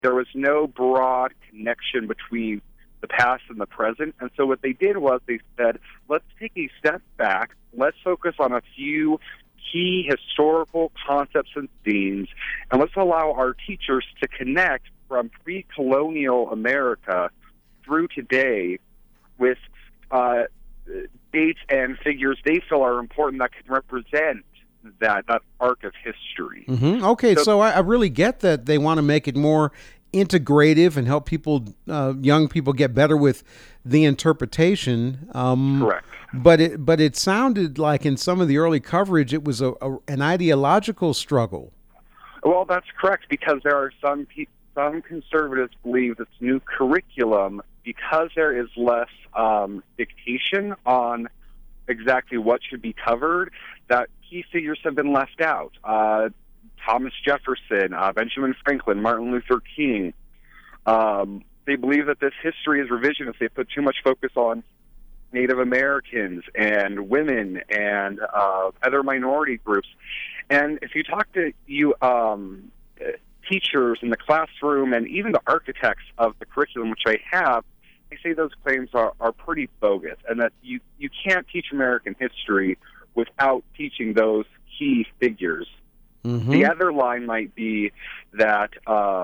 There was no broad connection between the past and the present. And so what they did was they said, let's take a step back. Let's focus on a few key historical concepts and themes, and let's allow our teachers to connect from pre-colonial America through today with dates and figures they feel are important that can represent that arc of history. Mm-hmm. Okay, so I really get that they want to make it more integrative and help people, young people, get better with the interpretation. Correct. But it sounded like in some of the early coverage it was an ideological struggle. Well, that's correct, because there are some conservatives believe this new curriculum, because there is less dictation on exactly what should be covered, that key figures have been left out. Thomas Jefferson, Benjamin Franklin, Martin Luther King. They believe that this history is revisionist. They put too much focus on Native Americans and women and other minority groups. And if you talk to teachers in the classroom and even the architects of the curriculum, which I have, they say those claims are pretty bogus, and that you can't teach American history without teaching those key figures. Mm-hmm. The other line might be that,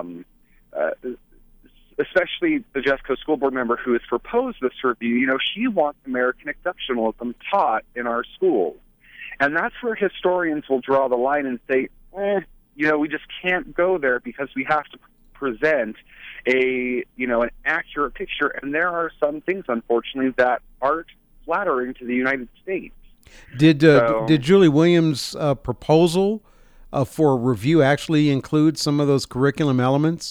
especially the Jeffco school board member who has proposed this review, she wants American exceptionalism taught in our schools. And that's where historians will draw the line and say, we just can't go there, because we have to present an accurate picture. And there are some things, unfortunately, that aren't flattering to the United States. Did Julie Williams' proposal for review actually include some of those curriculum elements?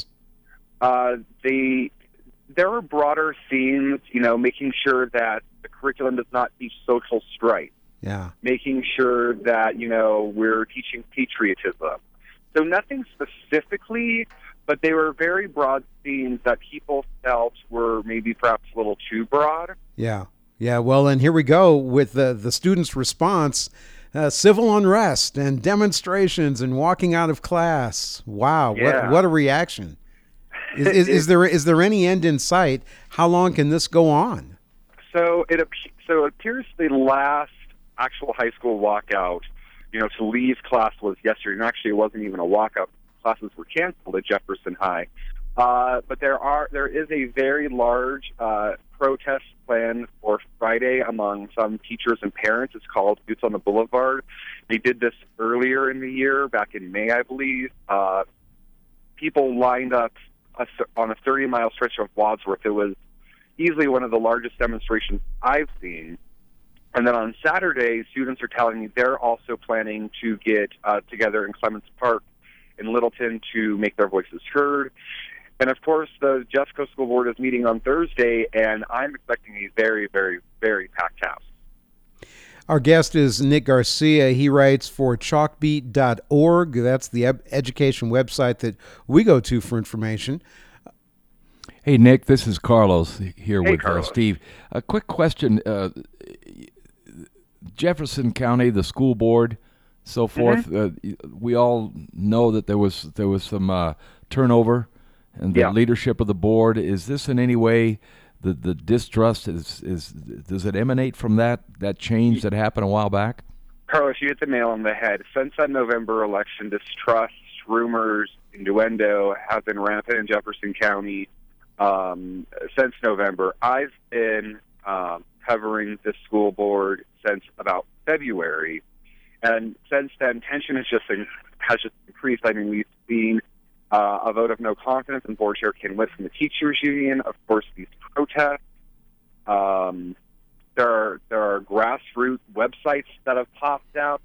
There are broader themes, making sure that the curriculum does not teach social strife. Yeah. Making sure that, we're teaching patriotism. So nothing specifically, but they were very broad themes that people felt were maybe perhaps a little too broad. Yeah. Yeah. Well, and here we go with the students' response. Civil unrest and demonstrations and walking out of class. Wow. Yeah. What a reaction. Is there any end in sight? How long can this go on? So it appears the last actual high school walkout, to leave class was yesterday. And actually, it wasn't even a walkout. Classes were canceled at Jefferson High. But there is a very large protest planned for Friday among some teachers and parents. It's called Boots on the Boulevard. They did this earlier in the year, back in May, I believe. People lined up on a 30-mile stretch of Wadsworth. It was easily one of the largest demonstrations I've seen. And then on Saturday, students are telling me they're also planning to get together in Clements Park in Littleton to make their voices heard. And, of course, the Jeffco School Board is meeting on Thursday, and I'm expecting a very, very, very packed house. Our guest is Nick Garcia. He writes for chalkbeat.org. That's the education website that we go to for information. Hey, Nick, this is Carlos here with Carlos. Steve. A quick question. Jefferson County, the school board, so forth, we all know that there was some turnover in the leadership of the board. Is this in any way the distrust is does it emanate from that change that happened a while back? Carlos, you hit the nail on the head. Since that November election, distrust, rumors, innuendo have been rampant in Jefferson County since November. I've been covering the school board since about February, and since then, tension has just increased. I mean, we've seen a vote of no confidence in Board Chair Ken Witt from the teachers union. Of course, these protests. There are grassroots websites that have popped out.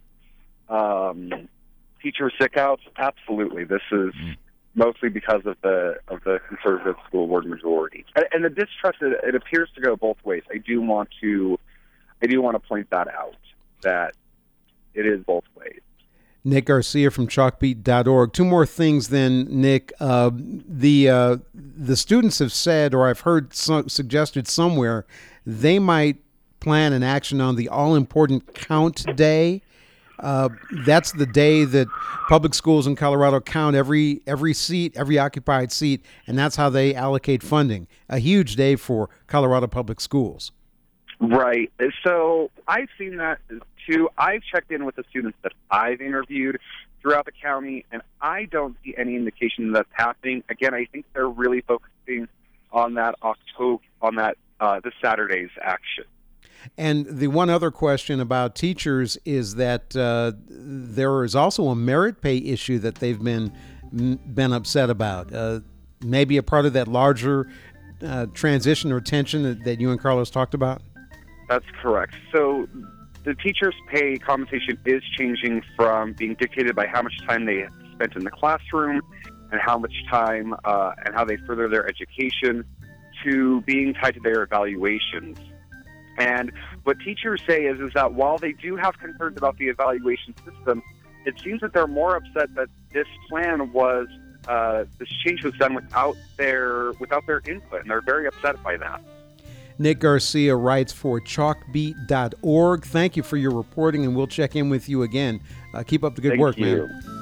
Teacher sickouts. Absolutely, this is mostly because of the conservative school board majority, and the distrust. It appears to go both ways. I do want to point that out, that it is both ways. Nick Garcia from chalkbeat.org. Two more things then, Nick. The students have said, or I've heard suggested somewhere, they might plan an action on the all-important count day. That's the day that public schools in Colorado count every seat, every occupied seat, and that's how they allocate funding. A huge day for Colorado public schools. Right. So I've seen that too. I've checked in with the students that I've interviewed throughout the county, and I don't see any indication that's happening. Again, I think they're really focusing on that this Saturday's action. And the one other question about teachers is that there is also a merit pay issue that they've been upset about. Maybe a part of that larger transition or tension that you and Carlos talked about? That's correct. So the teachers' pay compensation is changing from being dictated by how much time they spent in the classroom and how much time and how they further their education to being tied to their evaluations. And what teachers say is that while they do have concerns about the evaluation system, it seems that they're more upset that this plan was this change was done without their input, and they're very upset by that. Nick Garcia writes for chalkbeat.org. Thank you for your reporting, and we'll check in with you again. Keep up the good work, man.